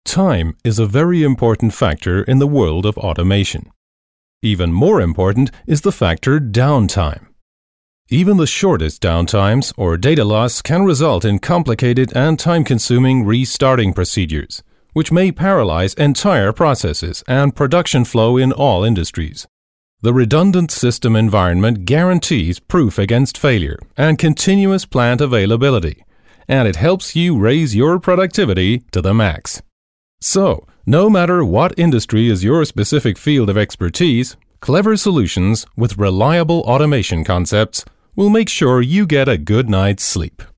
Time is a very important factor in the world of automation. Even more important is the factor downtime. Even the shortest downtimes or data loss can result in complicated and time-consuming restarting procedures, which may paralyze entire processes and production flow in all industries. The redundant system environment guarantees proof against failure and continuous plant availability, and it helps you raise your productivity to the max. So, no matter what industry is your specific field of expertise, clever solutions with reliable automation concepts will make sure you get a good night's sleep.